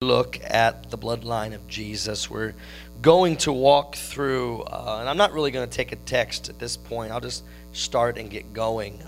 look at the bloodline of Jesus. We're going to walk through, and I'm not really going to take a text at this point. I'll just start and get going.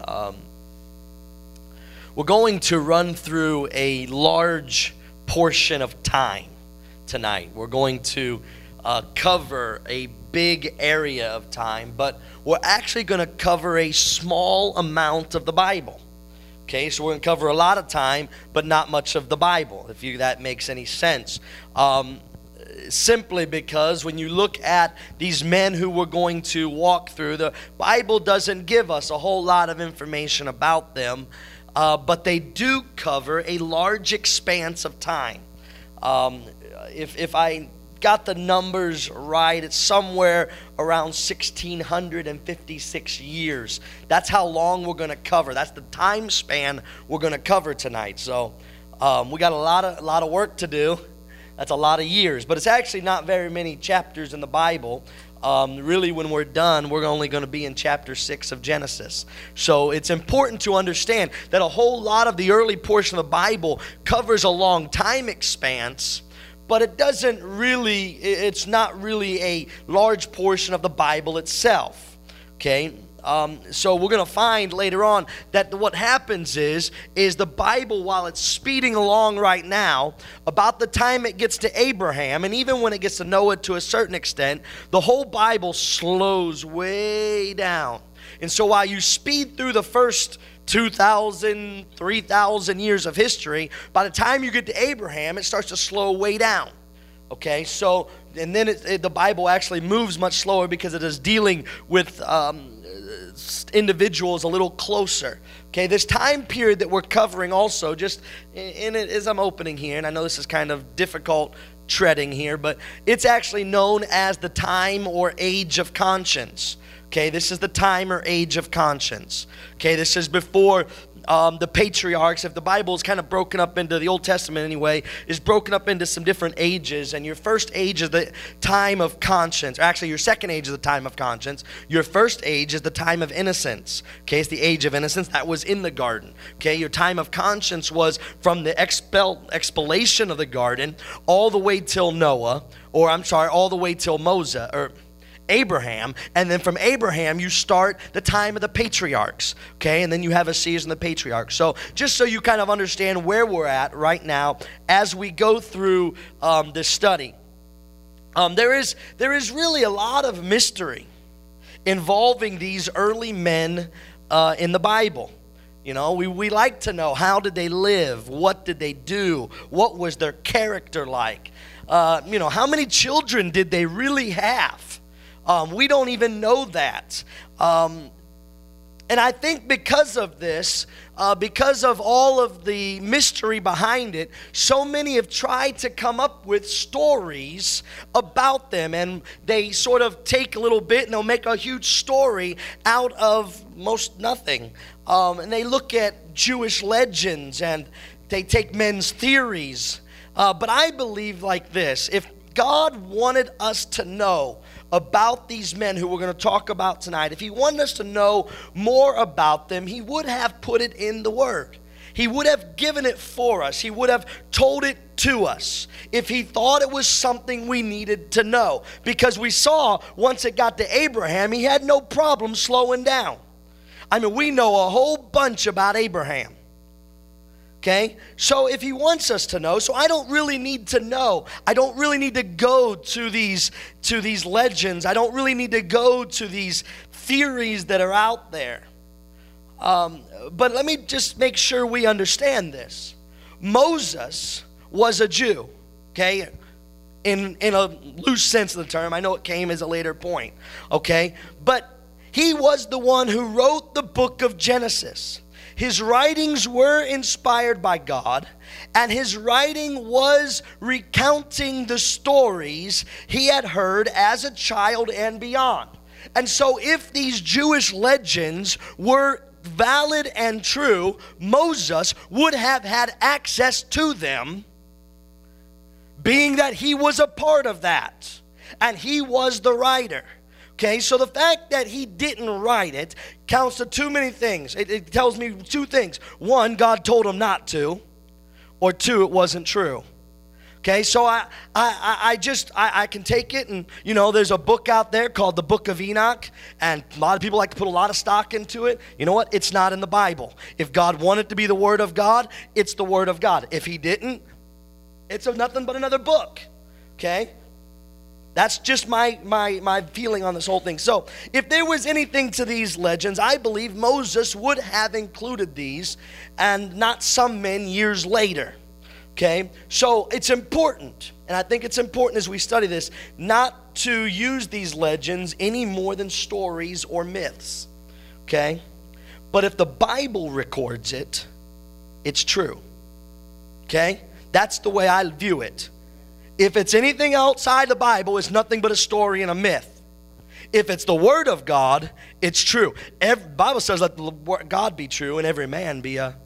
We're going to run through a large portion of time tonight. We're going to cover a big area of time, but we're actually going to cover a small amount of the Bible. Okay, so we're going to cover a lot of time, but not much of the Bible, if that makes any sense. Simply because when you look at these men who we're going to walk through, the Bible doesn't give us a whole lot of information about them, but they do cover a large expanse of time. If I got the numbers right, it's somewhere around 1656 years. That's how long we're going to cover. That's the time span we're going to cover tonight. So we got a lot of work to do. That's a lot of years, but it's actually not very many chapters in the Bible. Really, when we're done, we're only going to be in chapter 6 of Genesis. So it's important to understand that a whole lot of the early portion of the Bible covers a long time expanse, but it's not really a large portion of the Bible itself. Okay? So we're going to find later on that what happens is the Bible, while it's speeding along right now, about the time it gets to Abraham, and even when it gets to Noah to a certain extent, the whole Bible slows way down. And so while you speed through the first 2,000, 3,000 years of history, by the time you get to Abraham, it starts to slow way down. Okay, so, and then the Bible actually moves much slower because it is dealing with individuals a little closer. Okay, this time period that we're covering also, just in it as I'm opening here, and I know this is kind of difficult treading here, but it's actually known as the time or age of conscience. Okay, this is the time or age of conscience. Okay, this is before the patriarchs. If the Bible is kind of broken up into, the Old Testament anyway, is broken up into some different ages, and your first age is the time of conscience. Or actually, your second age is the time of conscience. Your first age is the time of innocence. Okay, it's the age of innocence. That was in the garden. Okay, your time of conscience was from the expulsion of the garden all the way till Noah, all the way till Moses, or Abraham, and then from Abraham you start the time of the patriarchs, okay, and then you have a season of the patriarchs. So just so you kind of understand where we're at right now as we go through this study, there is really a lot of mystery involving these early men in the Bible. You know, we like to know, how did they live? What did they do? What was their character like? How many children did they really have? We don't even know that. And I think because of this, because of all of the mystery behind it, so many have tried to come up with stories about them. And they sort of take a little bit and they'll make a huge story out of most nothing. And they look at Jewish legends and they take men's theories. But I believe like this: if God wanted us to know about these men who we're going to talk about tonight, if he wanted us to know more about them, he would have put it in the Word. He would have given it for us. He would have told it to us if he thought it was something we needed to know. Because we saw once it got to Abraham, he had no problem slowing down. I mean, we know a whole bunch about Abraham. Okay, so if he wants us to know, so I don't really need to know. I don't really need to go to these legends. I don't really need to go to these theories that are out there. But let me just make sure we understand this. Moses was a Jew, okay, in a loose sense of the term. I know it came as a later point, okay, but he was the one who wrote the book of Genesis. His writings were inspired by God, and his writing was recounting the stories he had heard as a child and beyond. And so if these Jewish legends were valid and true, Moses would have had access to them, being that he was a part of that, and he was the writer. Okay, so the fact that he didn't write it counts to too many things. It tells me two things. One, God told him not to. Or two, it wasn't true. Okay, so I can take it, and there's a book out there called the Book of Enoch, and a lot of people like to put a lot of stock into it. You know what? It's not in the Bible. If God wanted to be the Word of God, it's the Word of God. If He didn't, it's nothing but another book. Okay, that's just my feeling on this whole thing. So if there was anything to these legends, I believe Moses would have included these, and not some men years later. Okay, so it's important, and I think it's important as we study this, not to use these legends any more than stories or myths. Okay, but if the Bible records it, it's true. Okay, that's the way I view it. If it's anything outside the Bible, it's nothing but a story and a myth. If it's the Word of God, it's true. The Bible says, let God be true and every man be a...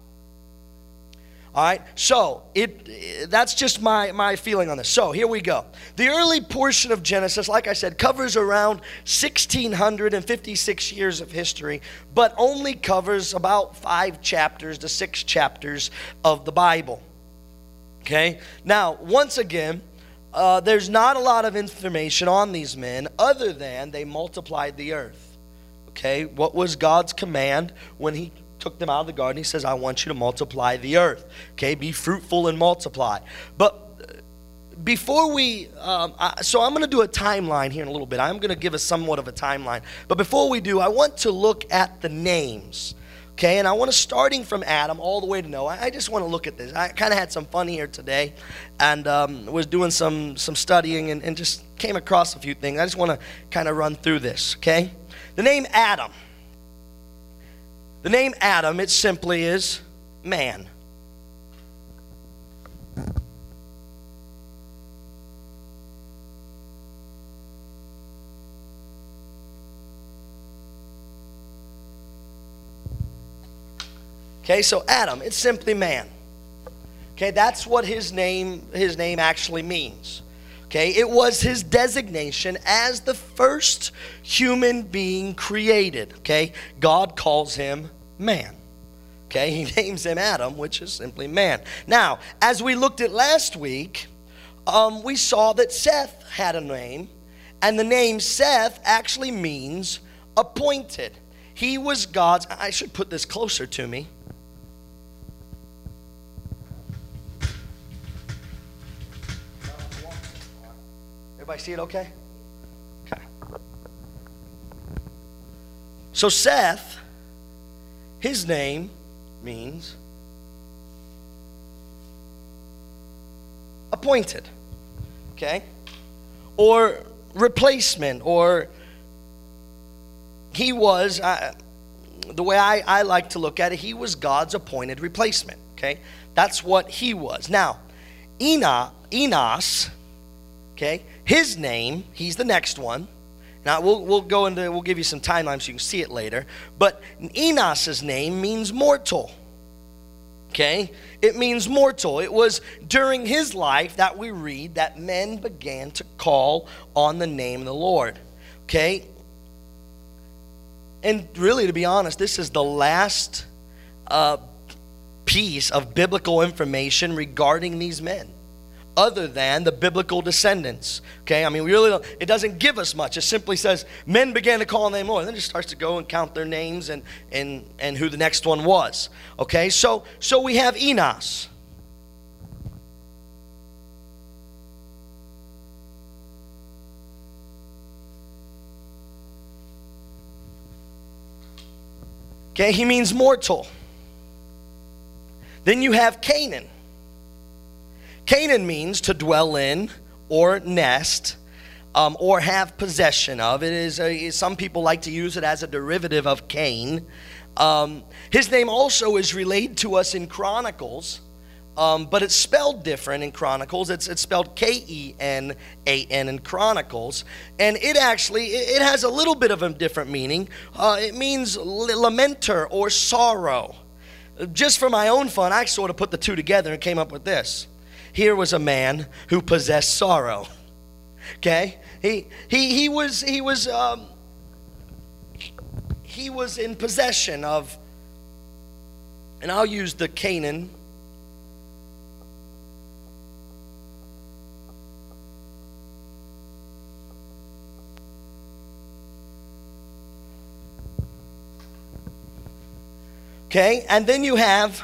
All right, so that's just my feeling on this. So here we go. The early portion of Genesis, like I said, covers around 1,656 years of history, but only covers about 5 chapters to 6 chapters of the Bible. Okay, now once again, there's not a lot of information on these men other than they multiplied the earth. Okay, what was God's command when He took them out of the garden? He says, I want you to multiply the earth. Okay, be fruitful and multiply. But before we, so I'm going to do a timeline here in a little bit. I'm going to give us somewhat of a timeline. But before we do, I want to look at the names. Okay, and I want to, starting from Adam all the way to Noah, I just want to look at this. I kind of had some fun here today, and was doing some studying and just came across a few things. I just want to kind of run through this, okay? The name Adam. The name Adam, it simply is man. Okay, so Adam, it's simply man. Okay, that's what his name actually means. Okay, it was his designation as the first human being created. Okay, God calls him man. Okay, He names him Adam, which is simply man. Now, as we looked at last week, we saw that Seth had a name, and the name Seth actually means appointed. He was God's, I should put this closer to me. Everybody see it okay? Okay. So Seth, his name means appointed. Okay? Or replacement, or he was, the way I like to look at it, he was God's appointed replacement. Okay? That's what he was. Now, Enos, okay, his name, he's the next one. Now we'll give you some timeline so you can see it later. But Enos's name means mortal. Okay, it means mortal. It was during his life that we read that men began to call on the name of the Lord. Okay, and really, to be honest, this is the last piece of biblical information regarding these men, other than the biblical descendants. Okay, I mean, we really don't, it doesn't give us much. It simply says men began to call on the name of the Lord, and then it just starts to go and count their names and who the next one was. Okay, so we have Enos. Okay, he means mortal. Then you have Canaan. Canaan means to dwell in or nest or have possession of. It is some people like to use it as a derivative of Cain. His name also is relayed to us in Chronicles, but it's spelled different in Chronicles. It's spelled Kenan in Chronicles, and it has a little bit of a different meaning. It means lamenter or sorrow. Just for my own fun, I sort of put the two together and came up with this. Here was a man who possessed sorrow. Okay, he was in possession of, and I'll use the Canaan Okay, and then you have,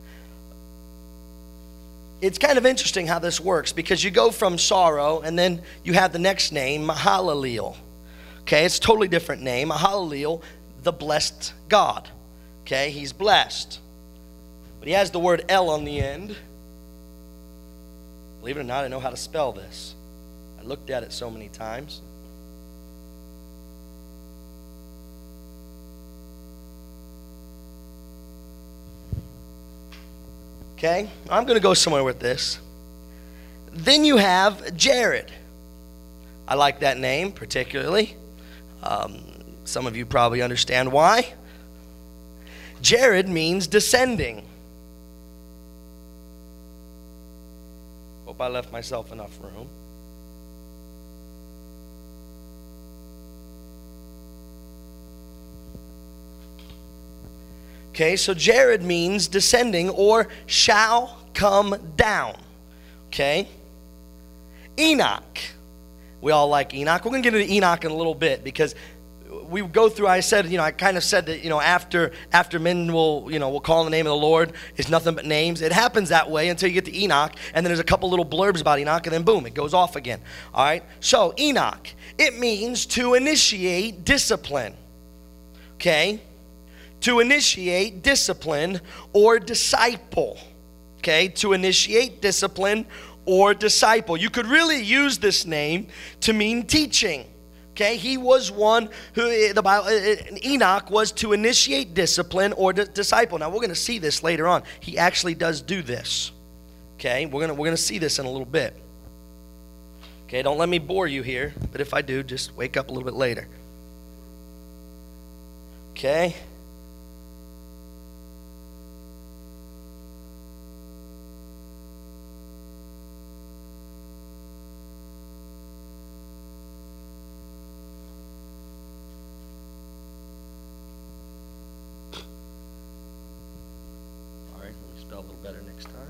it's kind of interesting how this works because you go from sorrow and then you have the next name, Mahalalel. Okay, it's a totally different name. Mahalalel, the blessed God. Okay, he's blessed. But he has the word El on the end. Believe it or not, I know how to spell this. I looked at it so many times. Okay, I'm going to go somewhere with this. Then you have Jared. I like that name particularly. Some of you probably understand why. Jared means descending. Hope I left myself enough room. Okay, so Jared means descending or shall come down. Okay? Enoch. We all like Enoch. We're going to get into Enoch in a little bit because we go through, I kind of said that, after men will call on the name of the Lord, it's nothing but names. It happens that way until you get to Enoch, and then there's a couple little blurbs about Enoch, and then boom, it goes off again. All right? So, Enoch, it means to initiate discipline. Okay? To initiate discipline or disciple. Okay? To initiate discipline or disciple. You could really use this name to mean teaching. Okay, he was one who, Enoch was to initiate discipline or disciple. Now, we're going to see this later on. He actually does do this. Okay, we're going to see this in a little bit. Okay, don't let me bore you here, but if I do, just wake up a little bit later. Okay. A little better next time.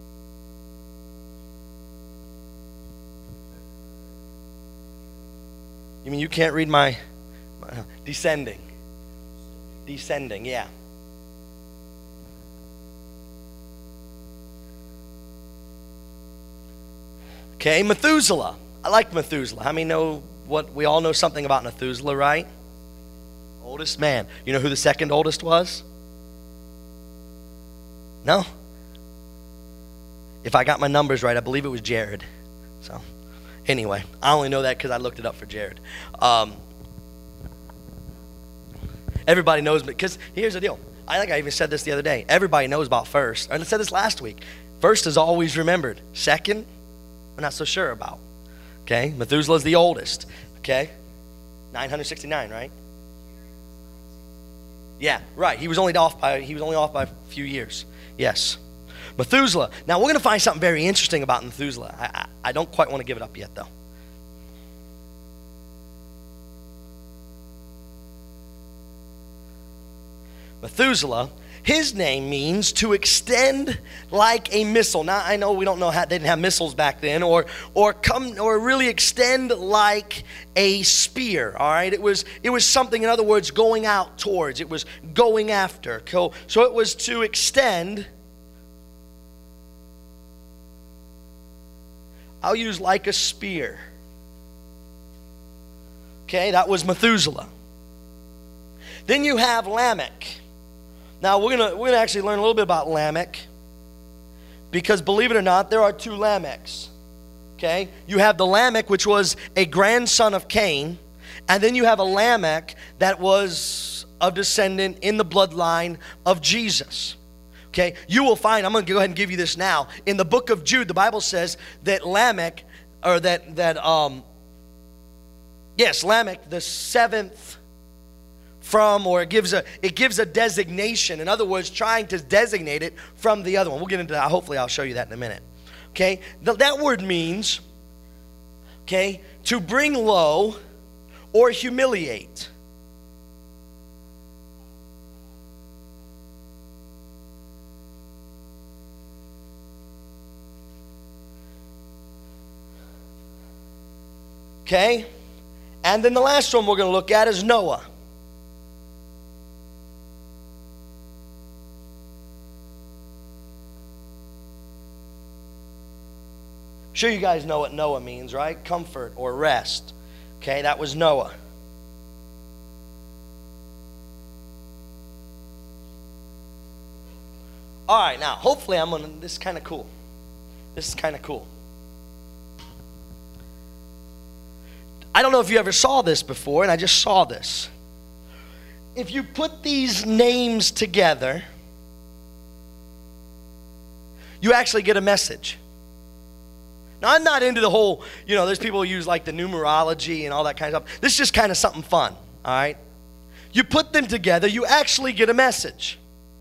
You mean you can't read my descending? Descending, yeah. Okay, Methuselah. I like Methuselah. How many know what? We all know something about Methuselah, right? Oldest man. You know who the second oldest was? No? If I got my numbers right, I believe it was Jared. So, anyway, I only know that because I looked it up for Jared. Everybody knows, because here's the deal. I think I even said this the other day. Everybody knows about first. And I said this last week. First is always remembered. Second, we're not so sure about. Okay? Methuselah's the oldest. Okay? 969, right? Yeah, right. He was only off by a few years. Yes. Methuselah. Now, we're going to find something very interesting about Methuselah. I don't quite want to give it up yet, though. Methuselah, his name means to extend like a missile. Now, I know we don't know how they didn't have missiles back then, or really extend like a spear. All right, it was something. In other words, going out towards. It was going after. So it was to extend. I'll use like a spear. Okay, that was Methuselah. Then you have Lamech. Now we're gonna actually learn a little bit about Lamech, because believe it or not, there are two Lamechs. Okay, you have the Lamech, which was a grandson of Cain, and then you have a Lamech that was a descendant in the bloodline of Jesus. Okay, you will find, I'm going to go ahead and give you this now. In the book of Jude, the Bible says that Lamech, Lamech, the seventh from, or it gives a designation. In other words, trying to designate it from the other one. We'll get into that. Hopefully, I'll show you that in a minute. Okay, that word means, okay, to bring low or humiliate. Okay? And then the last one we're going to look at is Noah. sure you guys know what Noah means, right? Comfort or rest. Okay, that was Noah. All right, now, hopefully this is kind of cool. This is kind of cool. I don't know if you ever saw this before, and I just saw this. If you put these names together, you actually get a message. Now, I'm not into the whole, there's people who use like the numerology and all that kind of stuff. This is just kind of something fun, all right? You put them together, you actually get a message.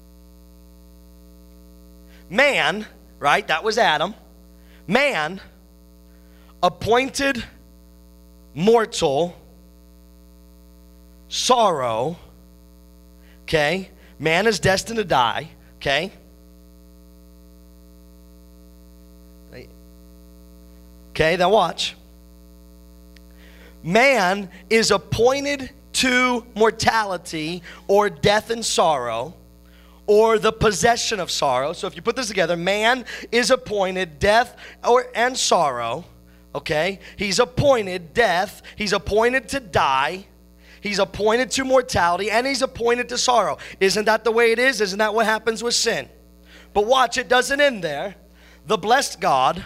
Man, right, that was Adam. Man, appointed mortal, sorrow, okay? Man is destined to die, okay? Okay, now watch. Man is appointed to mortality or death and sorrow, or the possession of sorrow. So if you put this together, man is appointed death and sorrow, okay? He's appointed death, he's appointed to die, he's appointed to mortality, and he's appointed to sorrow. Isn't that the way it is? Isn't that what happens with sin? But watch, it doesn't end there. The blessed God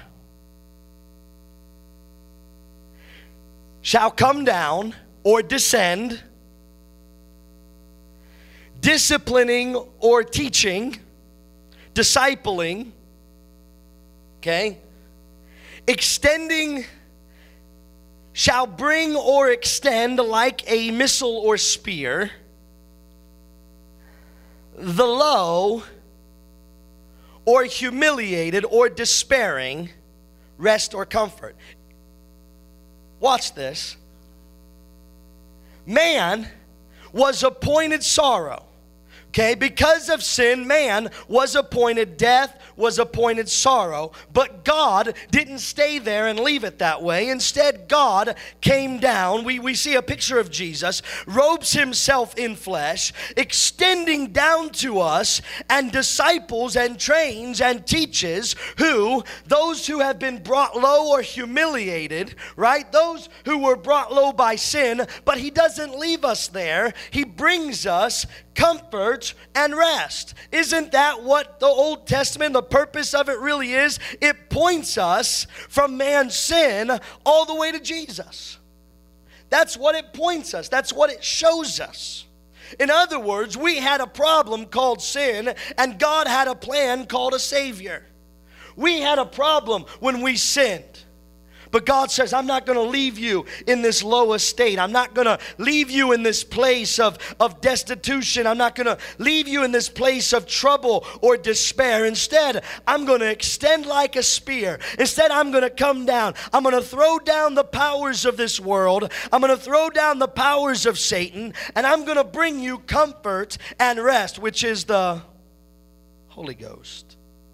shall come down or descend, disciplining or teaching, discipling, okay? Extending, shall bring or extend like a missile or spear, the low or humiliated or despairing, rest or comfort. Watch this. Man was appointed sorrow. Okay, because of sin, man was appointed death, was appointed sorrow, but God didn't stay there and leave it that way. Instead, God came down. We see a picture of Jesus, robes himself in flesh, extending down to us, and disciples and trains and teaches those who have been brought low or humiliated, right? Those who were brought low by sin, but he doesn't leave us there. He brings us comfort and rest. Isn't that what the Old Testament, the purpose of it really is? It points us from man's sin all the way to Jesus. That's what it points us. That's what it shows us. In other words, we had a problem called sin, and God had a plan called a Savior. We had a problem when we sinned. But God says, I'm not going to leave you in this low estate. I'm not going to leave you in this place of destitution. I'm not going to leave you in this place of trouble or despair. Instead, I'm going to extend like a spear. Instead, I'm going to come down. I'm going to throw down the powers of this world. I'm going to throw down the powers of Satan. And I'm going to bring you comfort and rest, which is the Holy Ghost.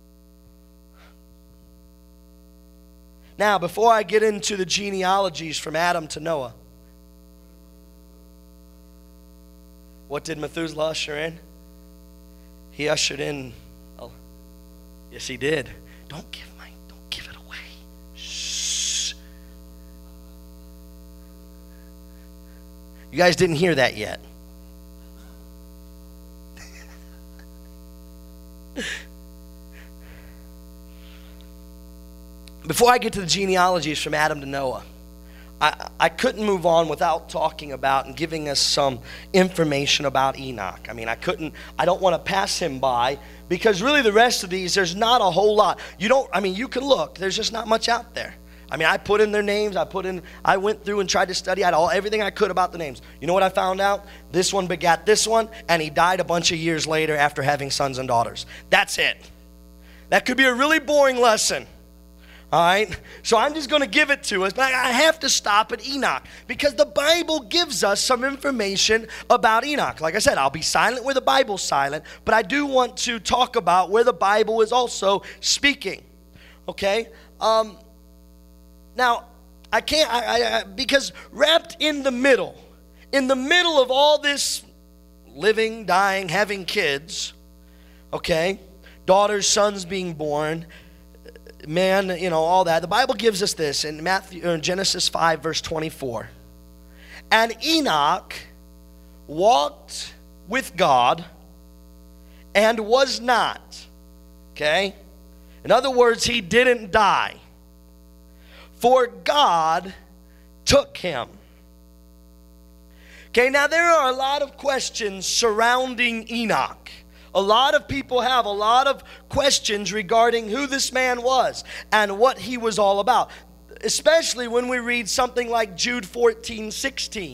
Now, before I get into the genealogies from Adam to Noah, what did Methuselah usher in? He ushered in, yes, he did. Don't give it away. Shh. You guys didn't hear that yet. Before I get to the genealogies from Adam to Noah, I couldn't move on without talking about and giving us some information about Enoch. I don't want to pass him by, because really the rest of these, there's not a whole lot. You can look, there's just not much out there. I put in their names, I went through and tried to study out everything I could about the names. You know what I found out? This one begat this one, and he died a bunch of years later after having sons and daughters. That's it. That could be a really boring lesson. All right, so I'm just going to give it to us, but I have to stop at Enoch because the Bible gives us some information about Enoch. Like I said, I'll be silent where the Bible's silent, but I do want to talk about where the Bible is also speaking. Okay, now I can't, because wrapped in the middle of all this living, dying, having kids, okay, daughters, sons being born, man, all that. The Bible gives us this in Genesis 5, verse 24. And Enoch walked with God and was not. Okay? In other words, he didn't die. For God took him. Okay, now there are a lot of questions surrounding Enoch. A lot of people have a lot of questions regarding who this man was and what he was all about. Especially when we read something like Jude 14:16.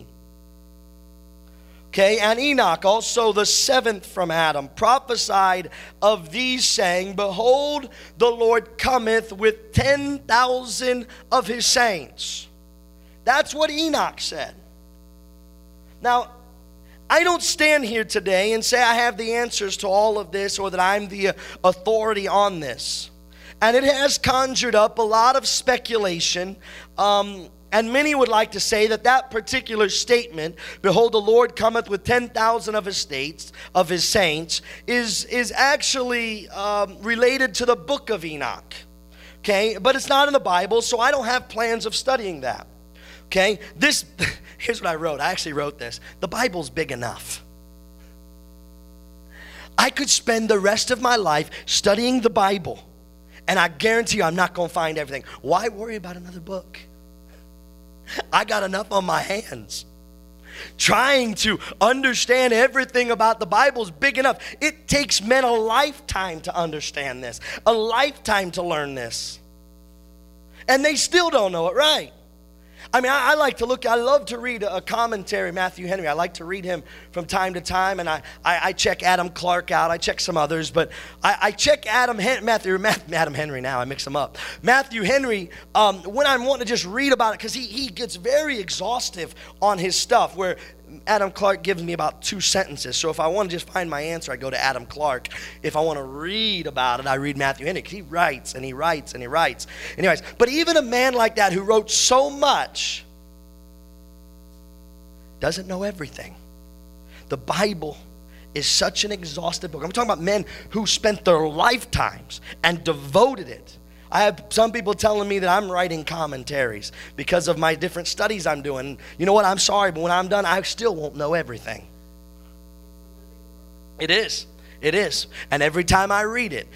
Okay, and Enoch, also the seventh from Adam, prophesied of these, saying, Behold, the Lord cometh with 10,000 of his saints. That's what Enoch said. Now, I don't stand here today and say I have the answers to all of this or that I'm the authority on this. And it has conjured up a lot of speculation. And many would like to say that particular statement, Behold, the Lord cometh with 10,000 of his saints, is actually related to the book of Enoch. Okay, but it's not in the Bible, so I don't have plans of studying that. Okay, here's what I wrote. I actually wrote this. The Bible's big enough. I could spend the rest of my life studying the Bible, and I guarantee you I'm not going to find everything. Why worry about another book? I got enough on my hands. Trying to understand everything about the Bible is big enough. It takes men a lifetime to understand this, a lifetime to learn this. And they still don't know it right. I mean, I love to read a commentary, Matthew Henry. I like to read him from time to time, and I check Adam Clark out. I check some others, but I check Adam Henry now. I mix them up. Matthew Henry, when I'm wanting to just read about it, because he gets very exhaustive on his stuff, where Adam Clark gives me about 2 sentences. So if I want to just find my answer, I go to Adam Clark. If I want to read about it, I read Matthew Henry. He writes and he writes and he writes. Anyways, but even a man like that who wrote so much doesn't know everything. The Bible is such an exhaustive book. I'm talking about men who spent their lifetimes and devoted it. I have some people telling me that I'm writing commentaries because of my different studies I'm doing. You know what? I'm sorry, but when I'm done, I still won't know everything. It is. It is. And every time I read it,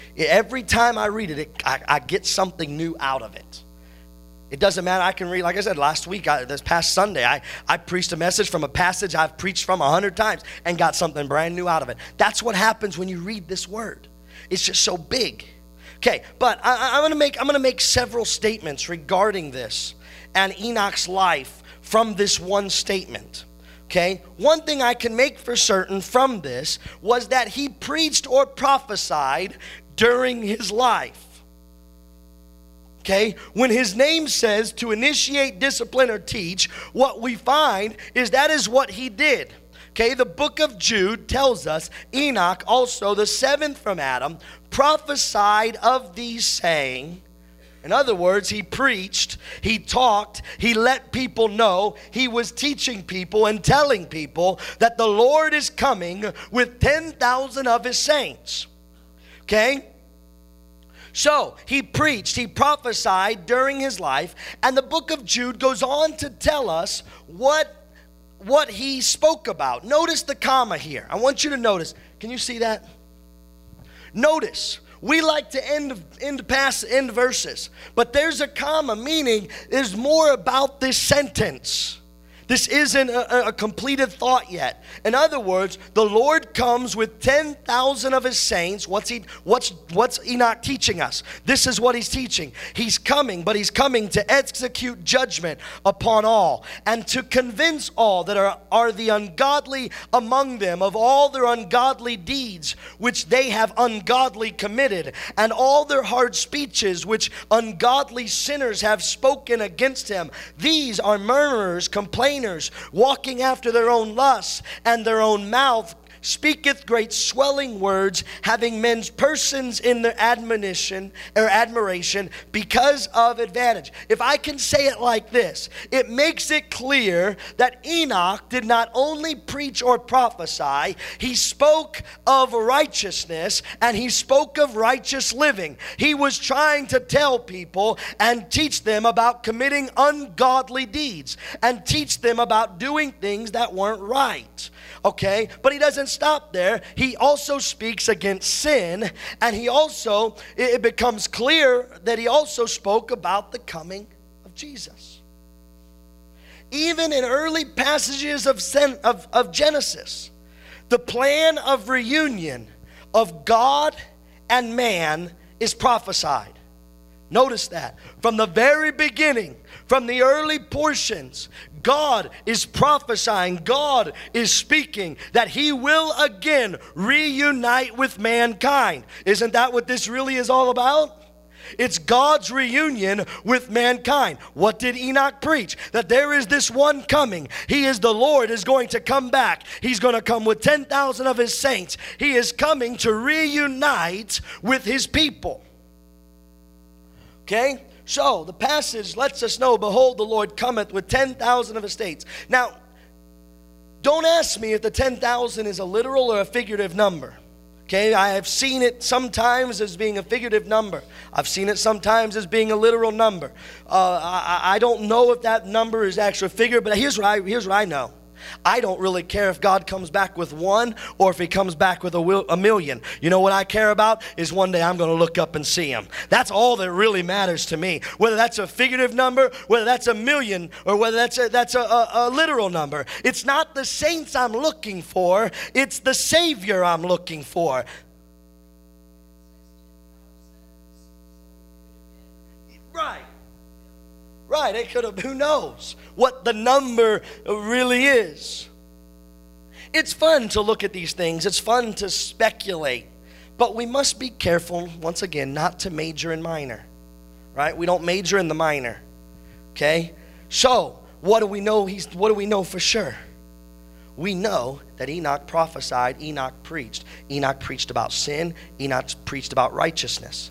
I get something new out of it. It doesn't matter. I can read, like I said, last week, this past Sunday, I preached a message from a passage I've preached from 100 times and got something brand new out of it. That's what happens when you read this word. It's just so big. Okay, but I'm going to make several statements regarding this and Enoch's life from this one statement. Okay, one thing I can make for certain from this was that he preached or prophesied during his life. Okay, when his name says to initiate, discipline, or teach, what we find is that is what he did. Okay, the book of Jude tells us Enoch, also the seventh from Adam, prophesied of these, saying, in other words, he preached, he talked, he let people know, he was teaching people and telling people that the Lord is coming with 10,000 of his saints. Okay? So, he preached, he prophesied during his life, and the book of Jude goes on to tell us what he spoke about. Notice the comma here. I want you to notice. Can you see that? Notice. We like to end verses, but there's a comma, meaning there's more about this sentence. This isn't a completed thought yet. In other words, the Lord comes with 10,000 of his saints. What's Enoch teaching us? This is what he's teaching. He's coming, but he's coming to execute judgment upon all and to convince all that are the ungodly among them of all their ungodly deeds which they have ungodly committed, and all their hard speeches which ungodly sinners have spoken against him. These are murmurers, complainers, walking after their own lusts, and their own mouth speaketh great swelling words, having men's persons in their admonition or admiration because of advantage. If I can say it like this, it makes it clear that Enoch did not only preach or prophesy, he spoke of righteousness and he spoke of righteous living. He was trying to tell people and teach them about committing ungodly deeds and teach them about doing things that weren't right. Okay, but he doesn't stop there. He also speaks against sin, and it becomes clear that he also spoke about the coming of Jesus. Even in early passages of Genesis, the plan of reunion of God and man is prophesied. Notice that. From the very beginning, from the early portions, God is prophesying, God is speaking that He will again reunite with mankind. Isn't that what this really is all about? It's God's reunion with mankind. What did Enoch preach? That there is this one coming. He is the Lord, is going to come back. He's going to come with 10,000 of His saints. He is coming to reunite with His people. Okay? So, the passage lets us know, behold, the Lord cometh with 10,000 of His saints. Now, don't ask me if the 10,000 is a literal or a figurative number. Okay, I have seen it sometimes as being a figurative number. I've seen it sometimes as being a literal number. I don't know if that number is actually a figure, but here's what I know. I don't really care if God comes back with one or if He comes back with a million. You know what I care about is one day I'm going to look up and see Him. That's all that really matters to me. Whether that's a figurative number, whether that's a million, or whether that's a literal number. It's not the saints I'm looking for. It's the Savior I'm looking for. Right. Right, it could have, who knows what the number really is. It's fun to look at these things. It's fun to speculate. But we must be careful, once again, not to major in minor. Right? We don't major in the minor. Okay? So, what do we know? What do we know for sure? We know that Enoch prophesied, Enoch preached. Enoch preached about sin. Enoch preached about righteousness.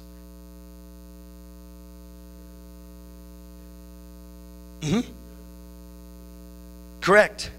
Mm-hmm. Correct.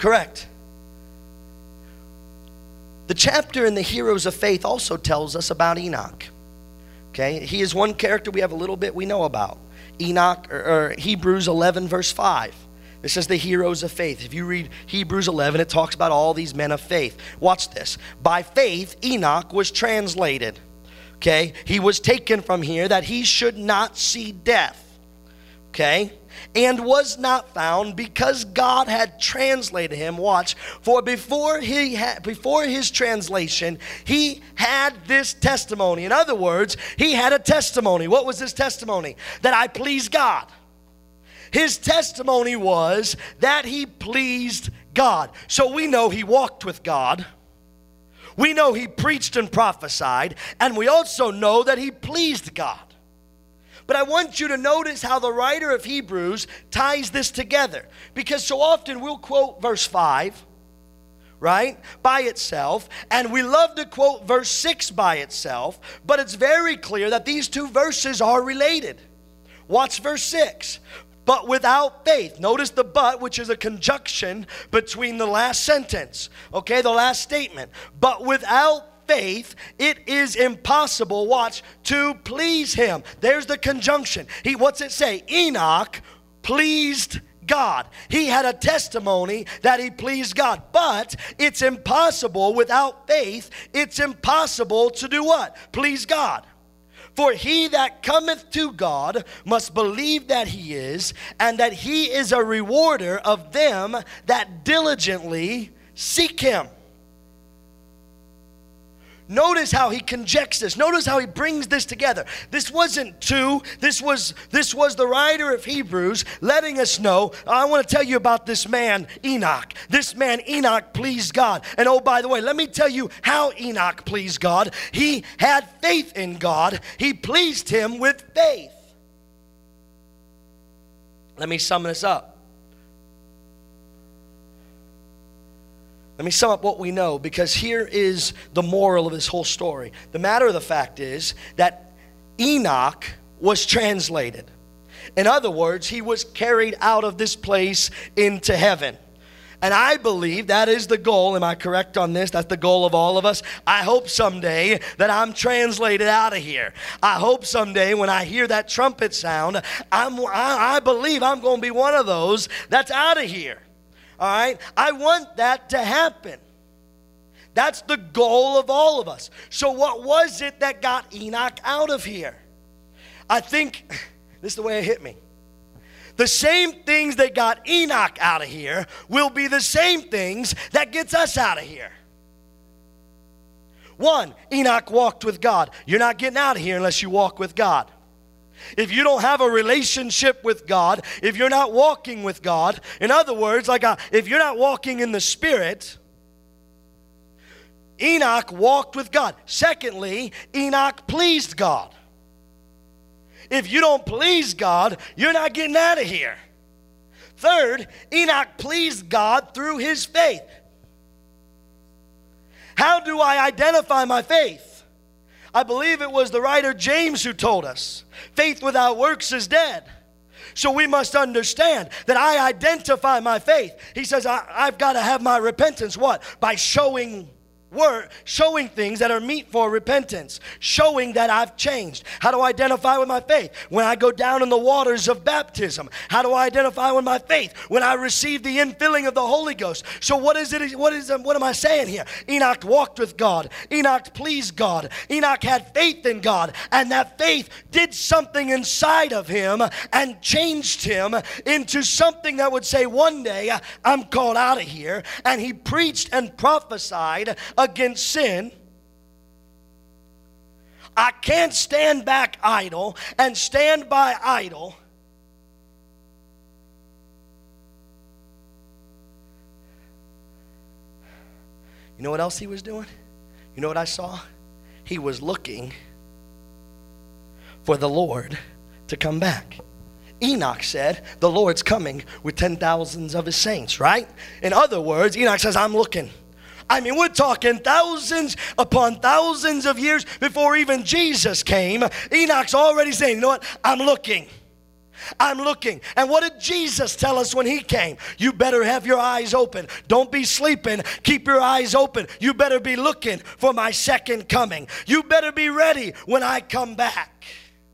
The chapter in the Heroes of Faith also tells us about Enoch. Okay, he is one character we have a little bit we know about. Enoch, or Hebrews 11 verse 5. This is the heroes of faith. If you read Hebrews 11, it talks about all these men of faith. Watch this. By faith, Enoch was translated. Okay, he was taken from here that he should not see death. Okay, and was not found because God had translated him. Watch, for before his translation, he had this testimony. In other words, he had a testimony. What was his testimony? That I please God. His testimony was that he pleased God. So we know he walked with God. We know he preached and prophesied, and we also know that he pleased God. But I want you to notice how the writer of Hebrews ties this together. Because so often we'll quote verse 5, right, by itself. And we love to quote verse 6 by itself. But it's very clear that these two verses are related. Watch verse 6. But without faith. Notice the but, which is a conjunction between the last sentence. Okay, the last statement. But without faith, it is impossible, watch, to please Him. There's the conjunction. What's it say? Enoch pleased God. He had a testimony that he pleased God. But it's impossible without faith. It's impossible to do what? Please God. For he that cometh to God must believe that He is, and that He is a rewarder of them that diligently seek Him. Notice how he conjects this. Notice how he brings this together. This wasn't two. This was the writer of Hebrews letting us know, I want to tell you about this man, Enoch. This man, Enoch, pleased God. And oh, by the way, let me tell you how Enoch pleased God. He had faith in God. He pleased Him with faith. Let me sum this up. Let me sum up what we know, because here is the moral of this whole story. The matter of the fact is that Enoch was translated. In other words, he was carried out of this place into heaven. And I believe that is the goal. Am I correct on this? That's the goal of all of us. I hope someday that I'm translated out of here. I hope someday when I hear that trumpet sound, I believe I'm going to be one of those that's out of here. All right? I want that to happen. That's the goal of all of us. So what was it that got Enoch out of here? I think this is the way it hit me. The same things that got Enoch out of here will be the same things that gets us out of here. One, Enoch walked with God. You're not getting out of here unless you walk with God. If you don't have a relationship with God, if you're not walking with God, in other words, if you're not walking in the Spirit, Enoch walked with God. Secondly, Enoch pleased God. If you don't please God, you're not getting out of here. Third, Enoch pleased God through his faith. How do I identify my faith? I believe it was the writer James who told us, faith without works is dead. So we must understand that I identify my faith. He says I've got to have my repentance. What? By showing things that are meet for repentance, showing that I've changed. How do I identify with my faith? When I go down in the waters of baptism. How do I identify with my faith? When I receive the infilling of the Holy Ghost. So what am I saying here? Enoch walked with God. Enoch pleased God. Enoch had faith in God, and that faith did something inside of him and changed him into something that would say, one day I'm called out of here. And he preached and prophesied against sin. I can't stand back idle and stand by idle. You know what else he was doing? You know what I saw? He was looking for the Lord to come back. Enoch said, the Lord's coming with 10,000s of his saints, right? In other words, Enoch says, I'm looking. I mean, we're talking thousands upon thousands of years before even Jesus came. Enoch's already saying, you know what? I'm looking. I'm looking. And what did Jesus tell us when he came? You better have your eyes open. Don't be sleeping. Keep your eyes open. You better be looking for my second coming. You better be ready when I come back.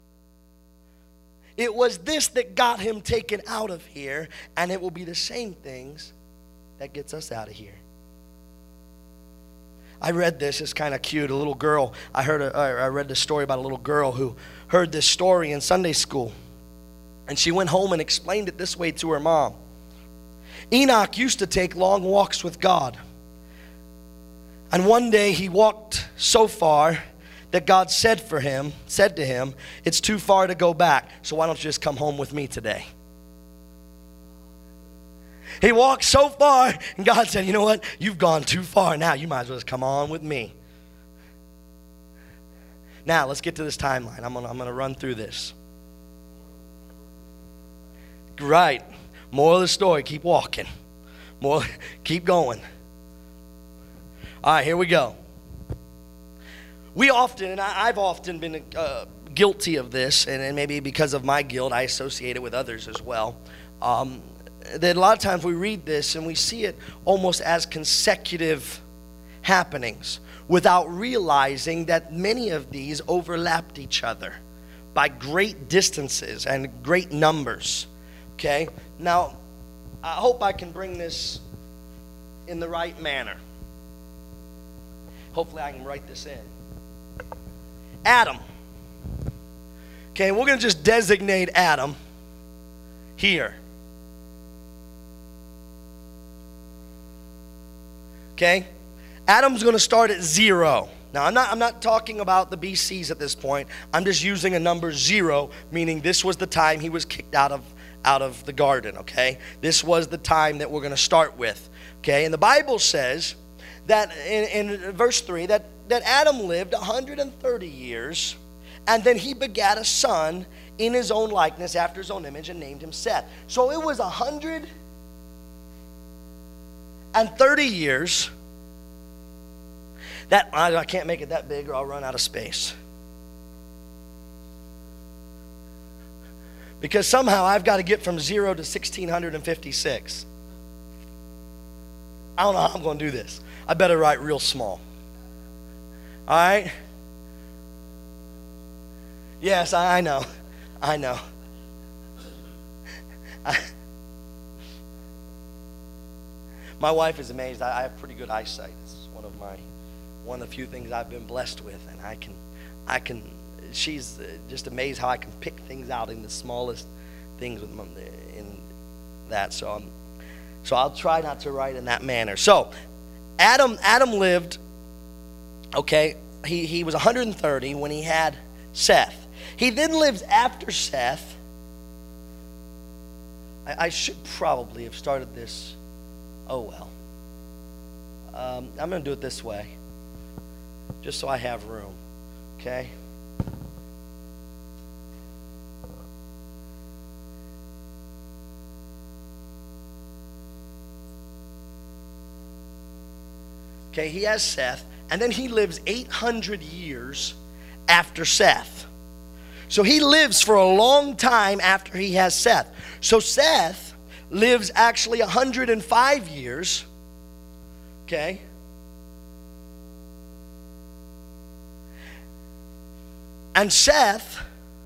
It was this that got him taken out of here, and it will be the same things that gets us out of here. I read this. It's kind of cute. A little girl. I read this story about a little girl who heard this story in Sunday school. And she went home and explained it this way to her mom. Enoch used to take long walks with God. And one day he walked so far that God said to him, it's too far to go back. So why don't you just come home with me today? He walked so far, and God said, you know what? You've gone too far now. You might as well just come on with me. Now, let's get to this timeline. I'm gonna run through this. Right. Moral of the story, keep walking. Keep going. All right, here we go. We often, and I've often been guilty of this, and maybe because of my guilt, I associate it with others as well. That a lot of times we read this and we see it almost as consecutive happenings without realizing that many of these overlapped each other by great distances and great numbers. Okay? Now, I hope I can bring this in the right manner. Hopefully I can write this in. Adam. Okay, we're going to just designate Adam here. Okay? Adam's going to start at 0. Now, I'm not talking about the BCs at this point. I'm just using a number 0, meaning this was the time he was kicked out of the garden, okay? This was the time that we're going to start with, okay? And the Bible says that in verse 3 that Adam lived 130 years, and then he begat a son in his own likeness, after his own image, and named him Seth. So it was 130 years That I can't make it that big or I'll run out of space. Because somehow I've got to get from 0 to 1656. I don't know how I'm going to do this. I better write real small. All right? Yes, I know. I know. My wife is amazed. I have pretty good eyesight. This is one of the few things I've been blessed with, and I can. She's just amazed how I can pick things out in the smallest things in that. So I'll try not to write in that manner. So Adam lived. Okay, he was 130 when he had Seth. He then lives after Seth. I should probably have started this. Oh well. I'm going to do it this way, just so I have room. Okay. Okay, he has Seth, and then he lives 800 years after Seth. So he lives for a long time after he has Seth. So Seth lives actually 105 years. Okay? And Seth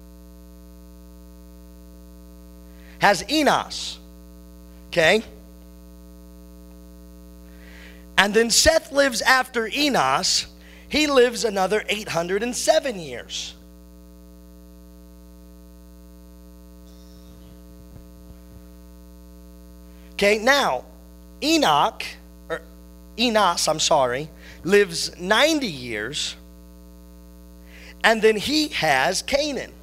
has Enos. Okay? And then Seth lives after Enos. He lives another 807 years. Okay, now, Enos, lives 90 years, and then he has Canaan.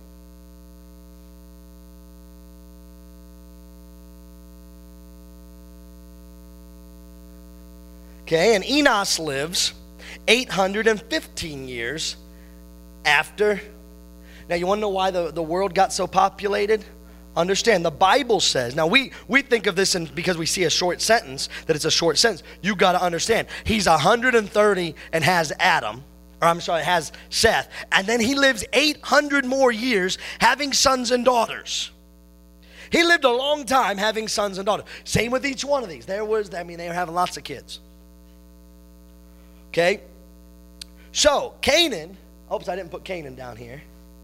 Okay, and Enos lives 815 years after. Now, you want to know why the world got so populated? Understand, the Bible says, now we think of this because we see a short sentence, that it's a short sentence. You got to understand, he's 130 and has has Seth. And then he lives 800 more years having sons and daughters. He lived a long time having sons and daughters. Same with each one of these. They were having lots of kids. Okay? So, Canaan, oops, I didn't put Canaan down here.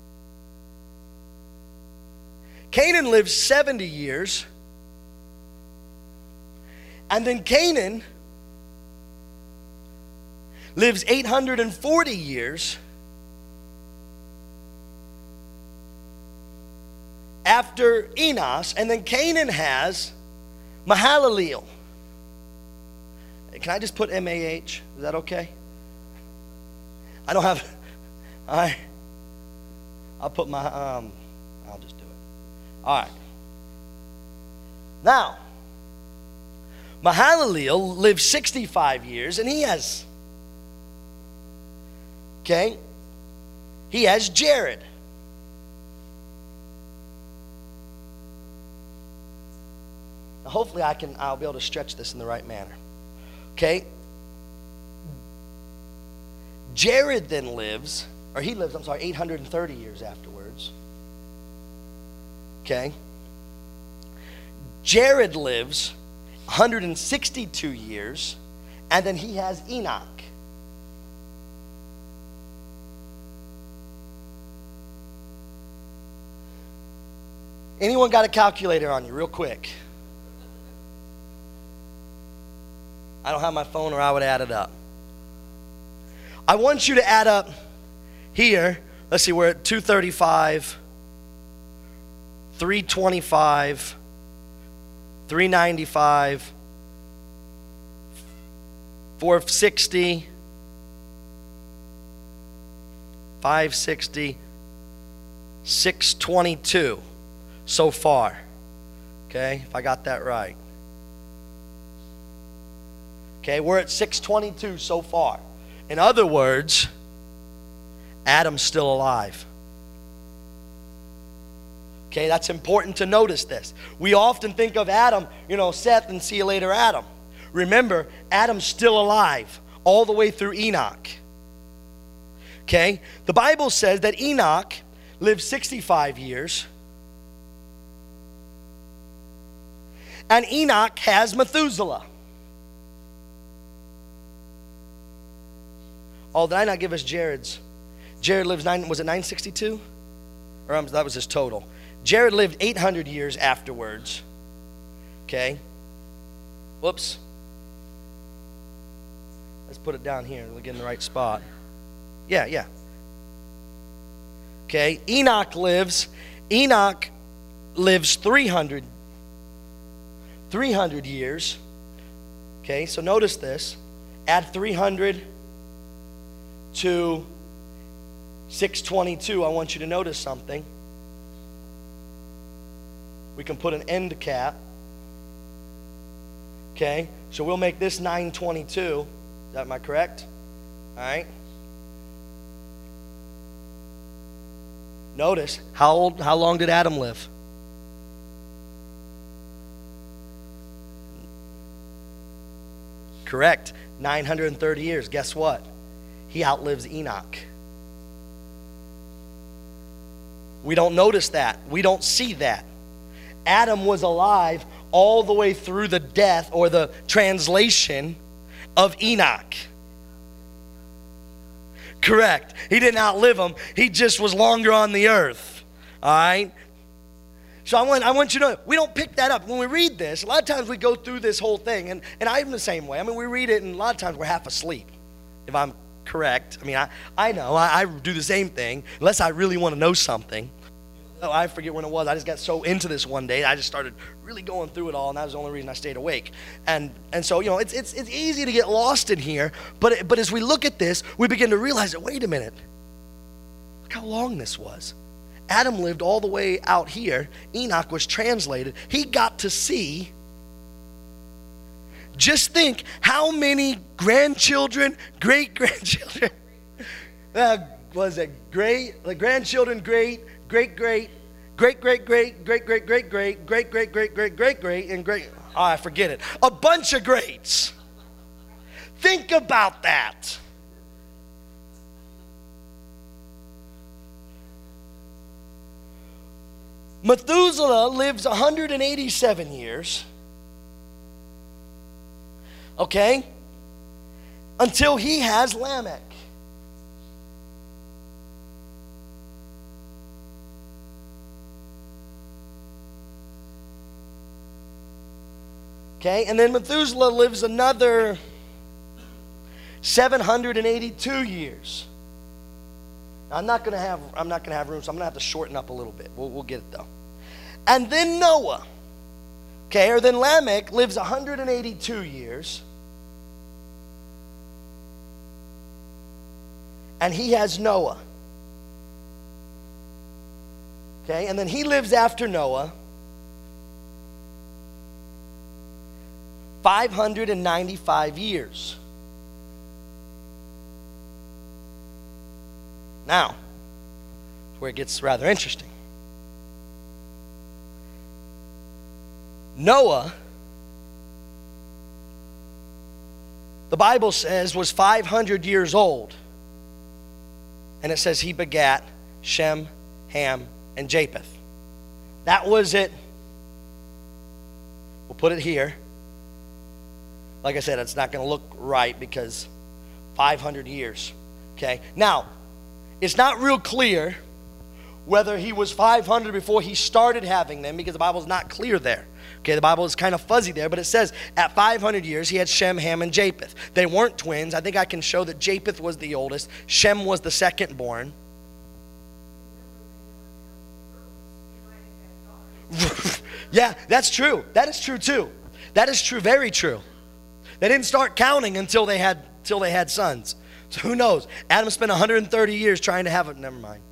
Canaan lives 70 years. And then Canaan lives 840 years after Enos. And then Canaan has Mahalalel. Can I just put M-A-H? Is that okay? I don't have... I'll put my... I'll just do it. All right. Now, Mahalalel lives 65 years, and he has... Okay? He has Jared. Now, hopefully I'll be able to stretch this in the right manner. Okay? Jared then lives, 830 years afterwards. Okay? Jared lives 162 years, and then he has Enoch. Anyone got a calculator on you real quick? I don't have my phone or I would add it up. I want you to add up here. Let's see, we're at 235, 325, 395, 460, 560, 622 so far. Okay, if I got that right. Okay, we're at 622 so far. In other words, Adam's still alive. Okay, that's important to notice this. We often think of Adam, Seth, and see you later, Adam. Remember, Adam's still alive all the way through Enoch. Okay? The Bible says that Enoch lived 65 years. And Enoch has Methuselah. Oh, did I not give us Jared's? Jared lives was it 962? Or that was his total. Jared lived 800 years afterwards. Okay? Whoops. Let's put it down here. We'll get in the right spot. Yeah. Okay, Enoch lives 300 years. Okay, so notice this. Add 300 to 622. I want you to notice something. We can put an end cap. Okay, so we'll make this 922. Am I correct? All right. Notice, how long did Adam live? Correct. 930 years. Guess what? He outlives Enoch. We don't notice that. We don't see that. Adam was alive all the way through the death or the translation of Enoch. Correct. He didn't outlive him. He just was longer on the earth. All right? So I want you to know, we don't pick that up. When we read this, a lot of times we go through this whole thing, and I'm the same way. I mean, we read it, and a lot of times we're half asleep, if I'm correct. I mean, I know. I do the same thing, unless I really want to know something. Oh, I forget when it was. I just got so into this one day. I just started really going through it all, and that was the only reason I stayed awake. And so, you know, it's easy to get lost in here. But as we look at this, we begin to realize that, wait a minute. Look how long this was. Adam lived all the way out here. Enoch was translated. He got to see. Just think how many grandchildren, great-grandchildren, was it grandchildren, great, and great. Oh, I forget it. A bunch of greats. Think about that. Methuselah lives 187 years. Okay? Until he has Lamech. Okay, and then Methuselah lives another 782 years. Now, I'm not gonna have room, so I'm gonna have to shorten up a little bit. We'll get it though. And then Noah, okay, or then Lamech lives 182 years. And he has Noah. Okay, and then he lives after Noah 595 years. Now, where it gets rather interesting. Noah, the Bible says, was 500 years old. And it says he begat Shem, Ham, and Japheth. That was it. We'll put it here. Like I said, it's not going to look right because 500 years. Okay. Now, it's not real clear whether he was 500 before he started having them, because the Bible's not clear there. Okay, the Bible is kind of fuzzy there, but it says at 500 years he had Shem, Ham, and Japheth. They weren't twins. I think I can show that Japheth was the oldest. Shem was the second born. Yeah, that's true. That is true too. That is true, very true. They didn't start counting until they had sons. So who knows? Adam spent 130 years trying to have it. Never mind.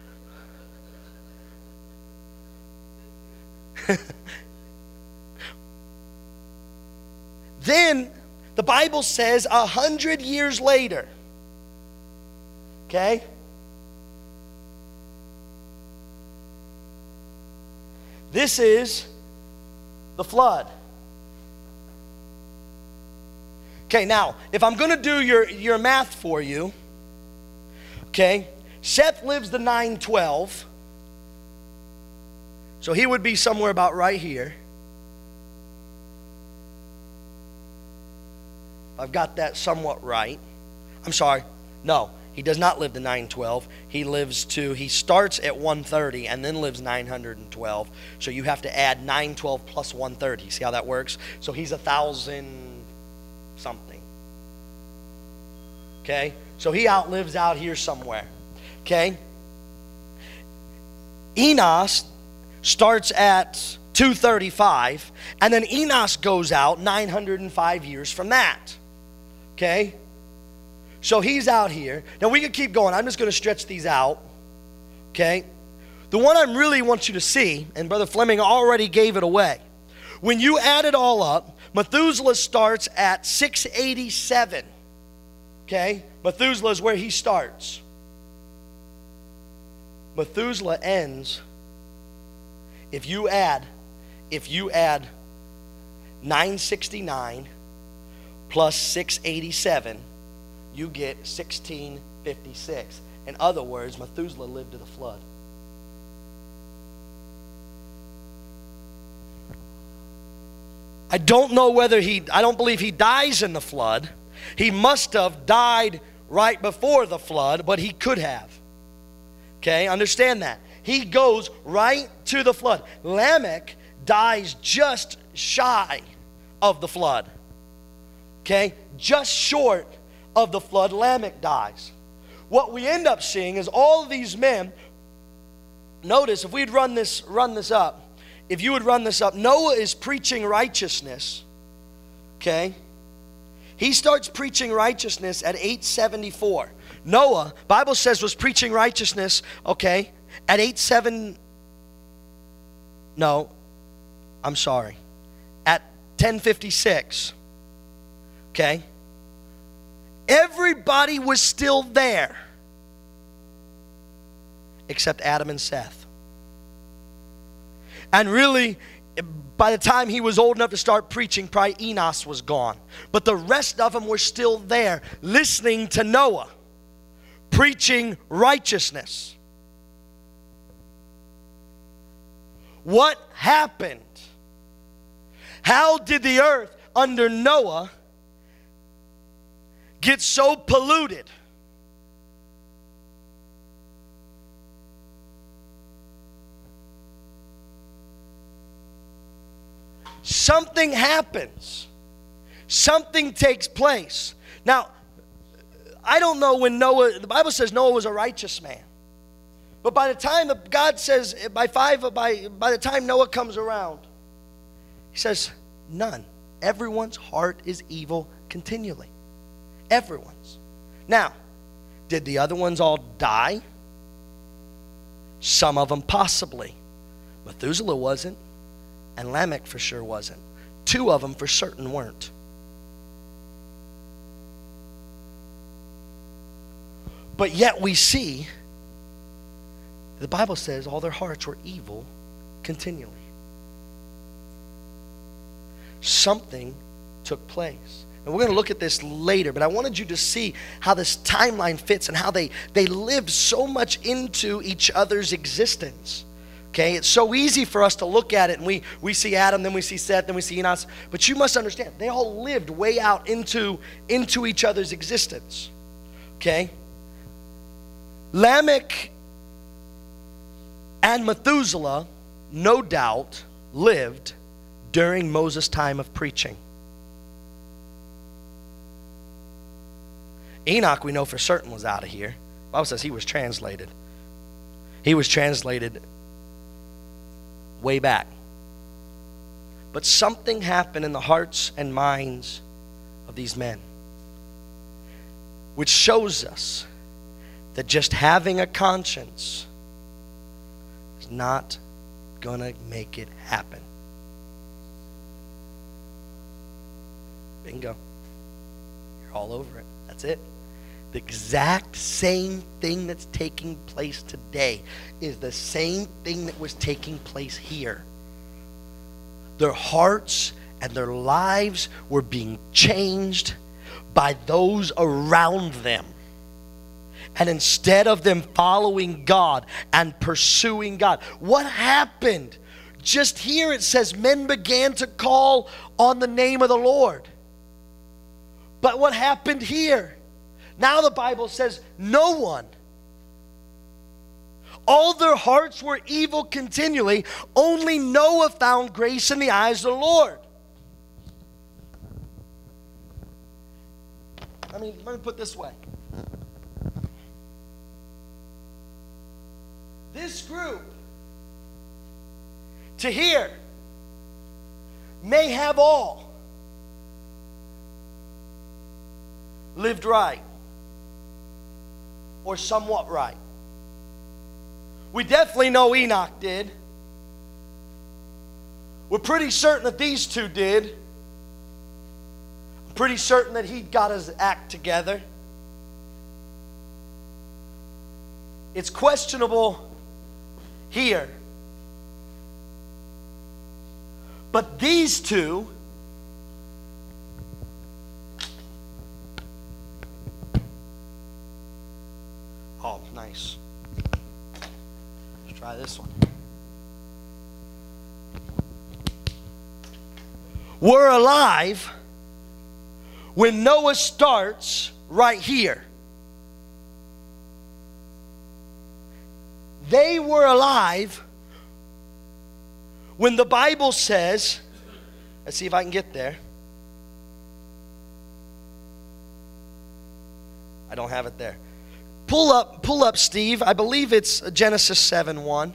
Then the Bible says 100 years later. Okay? This is the flood. Okay, now, if I'm going to do your math for you, Okay? Seth lives to 912. So he would be somewhere about right here. I've got that somewhat right. I'm sorry. No, he does not live to 912. He starts at 130 and then lives 912. So you have to add 912 plus 130. See how that works? So he's 1,000 something. Okay? So he outlives out here somewhere. Okay? Enos starts at 235, and then Enos goes out 905 years from that. Okay? So he's out here. Now we can keep going. I'm just going to stretch these out. Okay? The one I really want you to see, and Brother Fleming already gave it away. When you add it all up, Methuselah starts at 687. Okay? Methuselah is where he starts. Methuselah ends, if you add 969 plus 687, you get 1656. In other words, Methuselah lived to the flood. I don't believe he dies in the flood. He must have died right before the flood, but he could have. Okay, understand that. He goes right to the flood. Lamech dies just shy of the flood. Okay, just short of the flood, Lamech dies. What we end up seeing is all of these men. Notice, if we'd run this up, if you would run this up, Noah is preaching righteousness. Okay, he starts preaching righteousness at 874. Noah, Bible says, was preaching righteousness, okay, at 1056. Okay? Everybody was still there except Adam and Seth. And really, by the time he was old enough to start preaching, probably Enos was gone. But the rest of them were still there, listening to Noah, preaching righteousness. What happened? How did the earth under Noah get so polluted? Something happens. Something takes place. Now, I don't know when Noah, the Bible says Noah was a righteous man. But by the time God says, by the time Noah comes around, he says, none. Everyone's heart is evil continually. Everyone's. Now, did the other ones all die? Some of them possibly. Methuselah wasn't, and Lamech for sure wasn't. Two of them for certain weren't. But yet we see, the Bible says all their hearts were evil continually. Something took place. And we're going to look at this later, but I wanted you to see how this timeline fits and how they lived so much into each other's existence. Okay, it's so easy for us to look at it and we see Adam, then we see Seth, then we see Enos. But you must understand, they all lived way out into each other's existence. Okay? Lamech and Methuselah, no doubt, lived during Moses' time of preaching. Enoch, we know for certain, was out of here. The Bible says he was translated. He was translated way back. But something happened in the hearts and minds of these men, which shows us that just having a conscience is not going to make it happen. Bingo. You're all over it. That's it. The exact same thing that's taking place today is the same thing that was taking place here. Their hearts and their lives were being changed by those around them. And instead of them following God and pursuing God, what happened? Just here it says men began to call on the name of the Lord. But what happened here? Now the Bible says no one. All their hearts were evil continually. Only Noah found grace in the eyes of the Lord. Let me put it this way. This group to here may have all lived right or somewhat right. We definitely know Enoch did. We're pretty certain that these two did. I'm pretty certain that he got his act together. It's questionable here. But these two, oh, nice. Let's try this one. We're alive when Noah starts right here. They were alive when the Bible says, let's see if I can get there. I don't have it there. Pull up, Steve. I believe it's Genesis 7:1.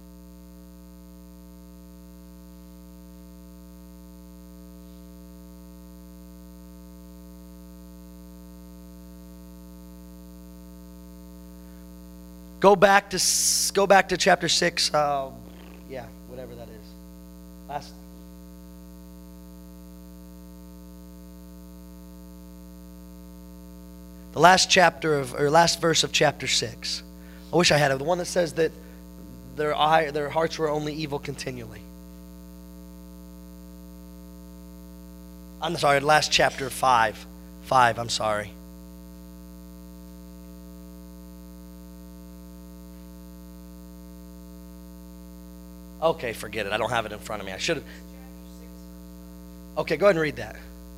Go back to chapter 6. Yeah, whatever that is. The last verse of chapter 6. I wish I had it. The one that says that their hearts were only evil continually. I'm sorry, last chapter 5. 5, I'm sorry. Okay, forget it. I don't have it in front of me. I should have. Okay, go ahead and read that.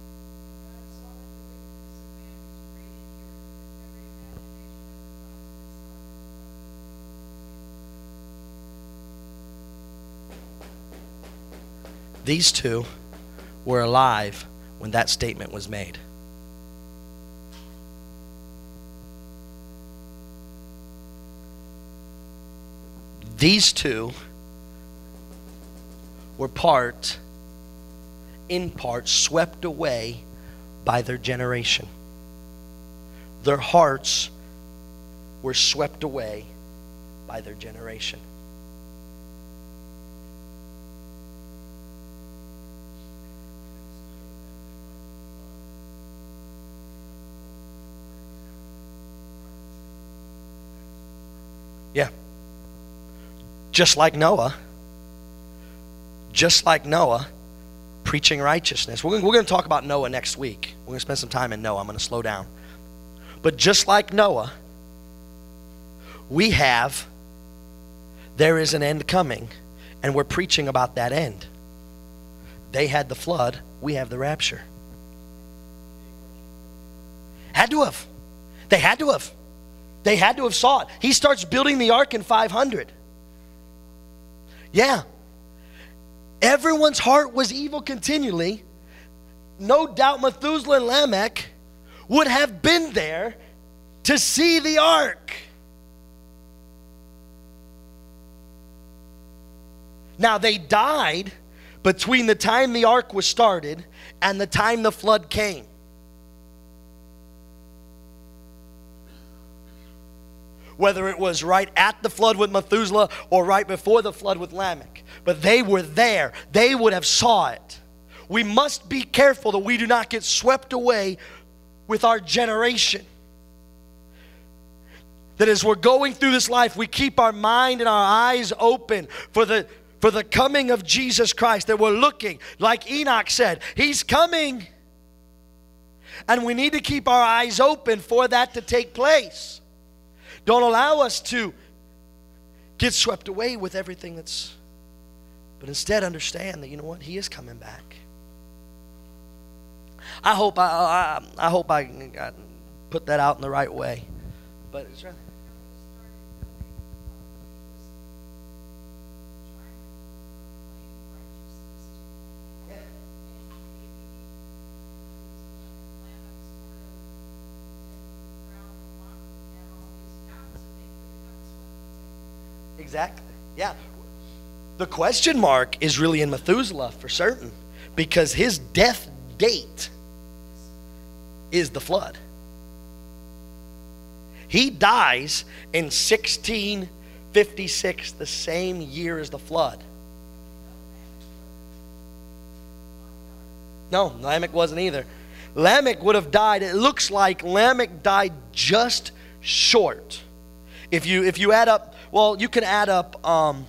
These two were alive when that statement was made. These two were in part, swept away by their generation. Their hearts were swept away by their generation. Yeah. Just like Noah, preaching righteousness. We're going to talk about Noah next week. We're going to spend some time in Noah. I'm going to slow down. But just like Noah, there is an end coming, and we're preaching about that end. They had the flood, we have the rapture. Had to have. They had to have. They had to have saw it. He starts building the ark in 500. Yeah. Everyone's heart was evil continually. No doubt Methuselah and Lamech would have been there to see the ark. Now they died between the time the ark was started and the time the flood came. Whether it was right at the flood with Methuselah or right before the flood with Lamech. But they were there. They would have saw it. We must be careful that we do not get swept away with our generation. That as we're going through this life, we keep our mind and our eyes open for the coming of Jesus Christ. That we're looking, like Enoch said, He's coming. And we need to keep our eyes open for that to take place. Don't allow us to get swept away with everything but instead understand that, you know what, He is coming back. I hope I put that out in the right way. But it's right. Exactly. Yeah. The question mark is really in Methuselah for certain, because his death date is the flood. He dies in 1656, the same year as the flood. No, Lamech wasn't either. Lamech would have died, it looks like Lamech died just short. If you add up, well, you can add up,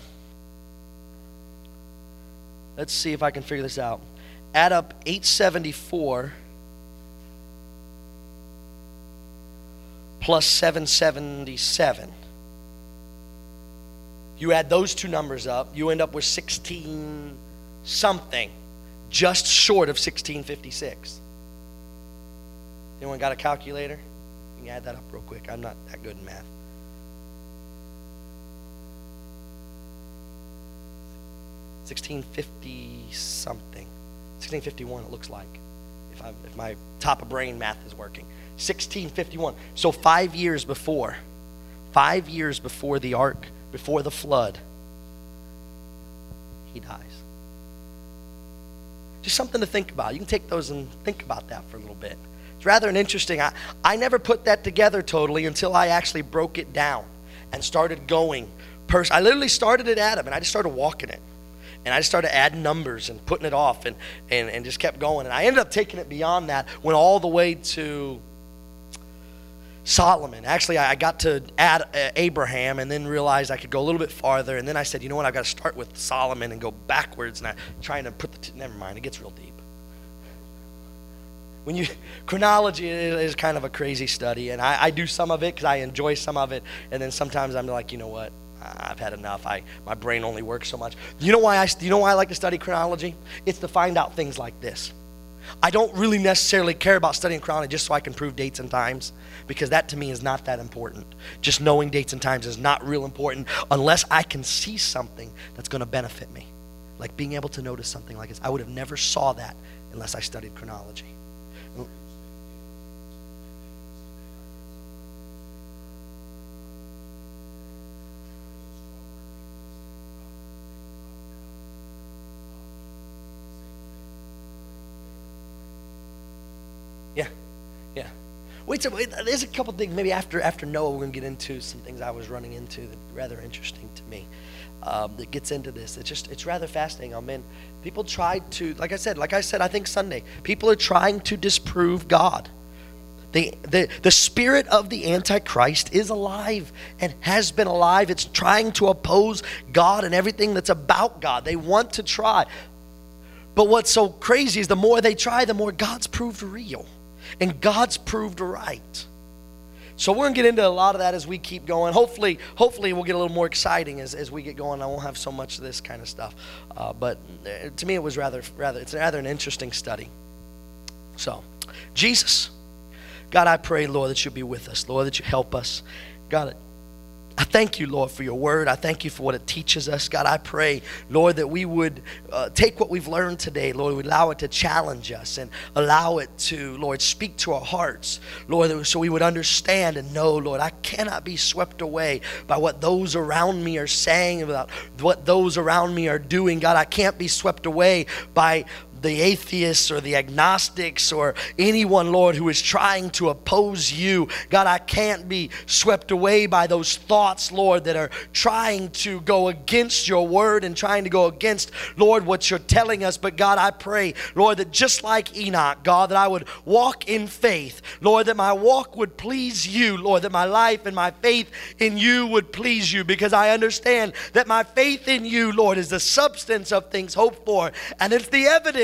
let's see if I can figure this out. Add up 874 plus 777. You add those two numbers up, you end up with 16 something, just short of 1656. Anyone got a calculator? You can add that up real quick. I'm not that good in math. 1650 something. 1651 it looks like. If my top of brain math is working. 1651. So 5 years before. 5 years before the ark, before the flood, he dies. Just something to think about. You can take those and think about that for a little bit. It's rather an interesting. I never put that together totally until I actually broke it down and started going. I literally started at Adam and I just started walking it. And I just started adding numbers and putting it off and just kept going. And I ended up taking it beyond that, went all the way to Solomon. Actually, I got to add Abraham and then realized I could go a little bit farther. And then I said, you know what, I've got to start with Solomon and go backwards. And I'm trying to put never mind, it gets real deep. Chronology is kind of a crazy study. And I do some of it because I enjoy some of it. And then sometimes I'm like, you know what? I've had enough. My brain only works so much. You know why I like to study chronology? It's to find out things like this. I don't really necessarily care about studying chronology just so I can prove dates and times, because that to me is not that important. Just knowing dates and times is not real important unless I can see something that's going to benefit me. Like being able to notice something like this. I would have never saw that unless I studied chronology. Yeah. Wait, there's a couple things maybe after Noah we're going to get into some things I was running into that are rather interesting to me that gets into this. It's rather fascinating. I mean, people tried to, like I said, I think Sunday, people are trying to disprove God. The spirit of the Antichrist is alive and has been alive. It's trying to oppose God and everything that's about God. They want to try. But what's so crazy is the more they try, the more God's proved real. And God's proved right. So we're going to get into a lot of that as we keep going. Hopefully we'll get a little more exciting as we get going. I won't have so much of this kind of stuff. But to me it was it's rather an interesting study. So, Jesus, God, I pray, Lord, that you'll be with us. Lord, that you help us. God, I thank you, Lord, for your word. I thank you for what it teaches us. God, I pray, Lord, that we would take what we've learned today, Lord, we allow it to challenge us and allow it to, Lord, speak to our hearts, Lord, so we would understand and know, Lord, I cannot be swept away by what those around me are saying, about what those around me are doing. God, I can't be swept away by the atheists or the agnostics or anyone, Lord, who is trying to oppose you. God, I can't be swept away by those thoughts, Lord, that are trying to go against your word and trying to go against, Lord, what you're telling us. But God, I pray, Lord, that just like Enoch, God, that I would walk in faith, Lord, that my walk would please you, Lord, that my life and my faith in you would please you, because I understand that my faith in you, Lord, is the substance of things hoped for, and it's the evidence,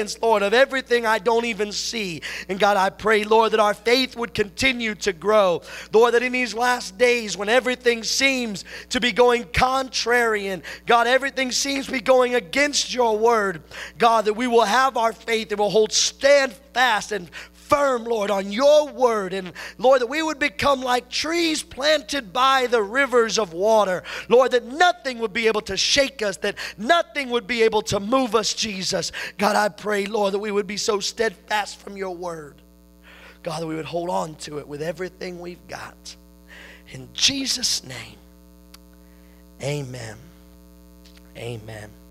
evidence, Lord, of everything I don't even see. And God, I pray, Lord, that our faith would continue to grow. Lord, that in these last days when everything seems to be going contrary and God, everything seems to be going against your word, God, that we will have our faith and will hold stand fast and firm, Lord, on your word. And Lord, that we would become like trees planted by the rivers of water. Lord, that nothing would be able to shake us, that nothing would be able to move us, Jesus. God, I pray, Lord, that we would be so steadfast from your word. God, that we would hold on to it with everything we've got. In Jesus' name, amen. Amen.